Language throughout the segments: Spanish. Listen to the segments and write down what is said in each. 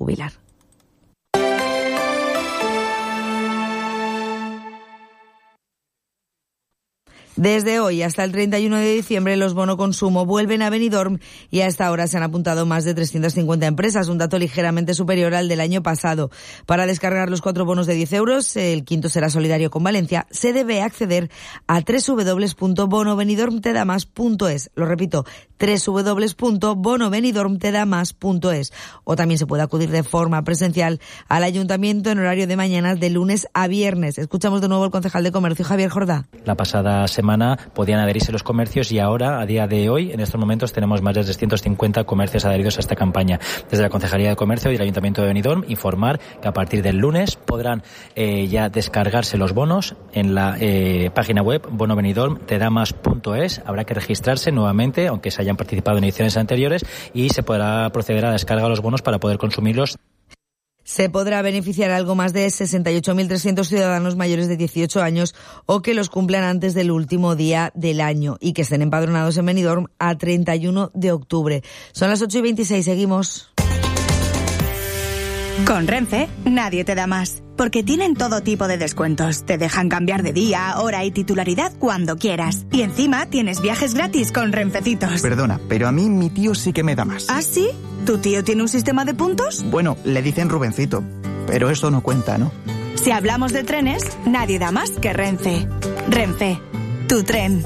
jubilar. Desde hoy hasta el 31 de diciembre los bono consumo vuelven a Benidorm y a esta hora se han apuntado más de 350 empresas, un dato ligeramente superior al del año pasado. Para descargar los 4 bonos de 10 euros, el quinto será solidario con Valencia, se debe acceder a www.bonobenidormtedamas.es. Lo repito, www.bonobenidormtedamas.es. O también se puede acudir de forma presencial al ayuntamiento en horario de mañana de lunes a viernes. Escuchamos de nuevo al concejal de Comercio, Javier Jordá. La pasada semana podían adherirse los comercios y ahora, a día de hoy, en estos momentos tenemos más de 350 comercios adheridos a esta campaña. Desde la Concejalía de Comercio y el Ayuntamiento de Benidorm informar que a partir del lunes podrán ya descargarse los bonos en la página web bonobenidormtedamas.es. Habrá que registrarse nuevamente, aunque se hayan participado en ediciones anteriores, y se podrá proceder a descargar los bonos para poder consumirlos. Se podrá beneficiar a algo más de 68.300 ciudadanos mayores de 18 años o que los cumplan antes del último día del año y que estén empadronados en Benidorm a 31 de octubre. Son las 8:26, seguimos. Con Renfe, nadie te da más. Porque tienen todo tipo de descuentos. Te dejan cambiar de día, hora y titularidad cuando quieras. Y encima tienes viajes gratis con Renfecitos. Perdona, pero a mí mi tío sí que me da más. ¿Ah, sí? ¿Tu tío tiene un sistema de puntos? Bueno, le dicen Rubencito, pero eso no cuenta, ¿no? Si hablamos de trenes, nadie da más que Renfe. Renfe, tu tren.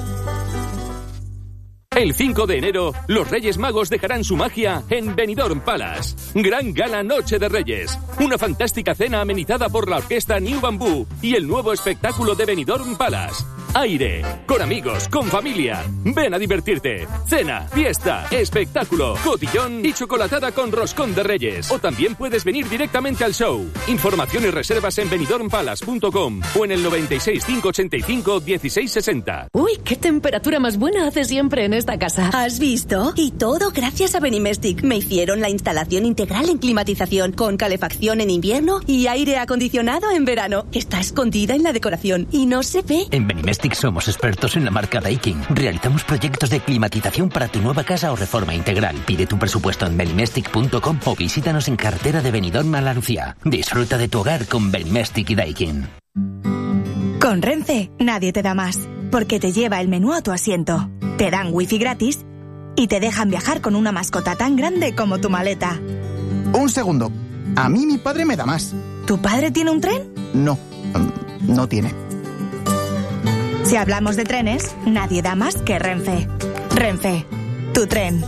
El 5 de enero, los Reyes Magos dejarán su magia en Benidorm Palace. Gran gala Noche de Reyes. Una fantástica cena amenizada por la orquesta New Bamboo y el nuevo espectáculo de Benidorm Palace. Aire, con amigos, con familia. Ven a divertirte. Cena, fiesta, espectáculo, cotillón y chocolatada con roscón de Reyes. O también puedes venir directamente al show. Información y reservas en benidormpalace.com o en el 96 585 1660. Uy, qué temperatura más buena hace siempre en esta casa. ¿Has visto? Y todo gracias a Benimestic. Me hicieron la instalación integral en climatización, con calefacción en invierno y aire acondicionado en verano. Está escondida en la decoración y no se ve. En Benimestic somos expertos en la marca Daikin. Realizamos proyectos de climatización para tu nueva casa o reforma integral. Pide tu presupuesto en benimestic.com o visítanos en carretera de Benidorm a La Lucía. Disfruta de tu hogar con Benimestic y Daikin. Con Renfe, nadie te da más. Porque te lleva el menú a tu asiento. Te dan wifi gratis y te dejan viajar con una mascota tan grande como tu maleta. Un segundo. A mí mi padre me da más. ¿Tu padre tiene un tren? No, no tiene. Si hablamos de trenes, nadie da más que Renfe. Renfe, tu tren.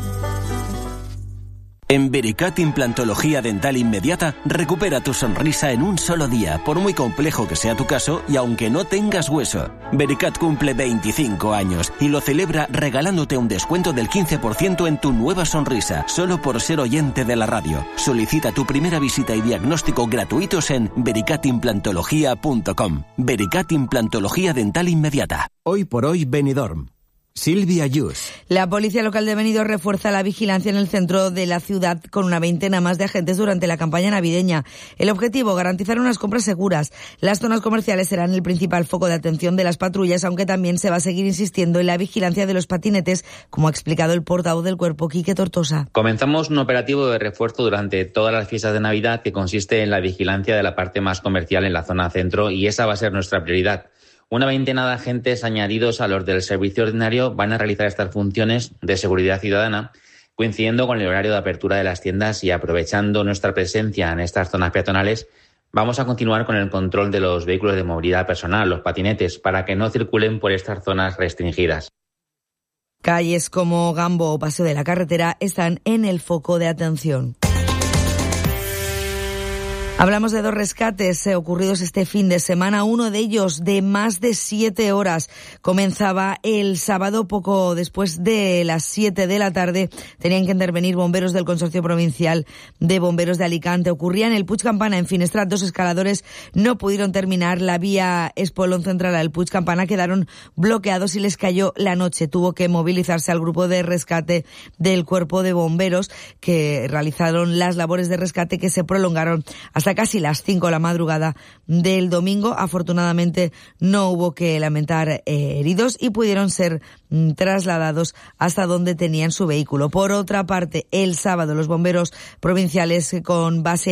En Vericat Implantología Dental Inmediata, recupera tu sonrisa en un solo día, por muy complejo que sea tu caso y aunque no tengas hueso. Vericat cumple 25 años y lo celebra regalándote un descuento del 15% en tu nueva sonrisa, solo por ser oyente de la radio. Solicita tu primera visita y diagnóstico gratuitos en vericatimplantología.com. Vericat Implantología Dental Inmediata. Hoy por hoy Benidorm. Silvia Yus. La policía local de Benidorm refuerza la vigilancia en el centro de la ciudad con una veintena más de agentes durante la campaña navideña. El objetivo, garantizar unas compras seguras. Las zonas comerciales serán el principal foco de atención de las patrullas, aunque también se va a seguir insistiendo en la vigilancia de los patinetes, como ha explicado el portavoz del cuerpo, Quique Tortosa. Comenzamos un operativo de refuerzo durante todas las fiestas de Navidad que consiste en la vigilancia de la parte más comercial en la zona centro y esa va a ser nuestra prioridad. Una veintena de agentes añadidos a los del servicio ordinario van a realizar estas funciones de seguridad ciudadana, coincidiendo con el horario de apertura de las tiendas y aprovechando nuestra presencia en estas zonas peatonales. Vamos a continuar con el control de los vehículos de movilidad personal, los patinetes, para que no circulen por estas zonas restringidas. Calles como Gambo o Paseo de la Carretera están en el foco de atención. Hablamos de 2 rescates ocurridos este fin de semana, uno de ellos de más de 7 horas. Comenzaba el sábado, poco después de las 7 de la tarde. Tenían que intervenir bomberos del Consorcio Provincial de Bomberos de Alicante. Ocurría en el Puig Campana, en Finestrat. 2 escaladores no pudieron terminar la vía Espolón Central al Puig Campana. Quedaron bloqueados y les cayó la noche. Tuvo que movilizarse al grupo de rescate del Cuerpo de Bomberos, que realizaron las labores de rescate que se prolongaron hasta casi las 5 de la madrugada del domingo. Afortunadamente no hubo que lamentar heridos y pudieron ser trasladados hasta donde tenían su vehículo. Por otra parte, el sábado los bomberos provinciales con base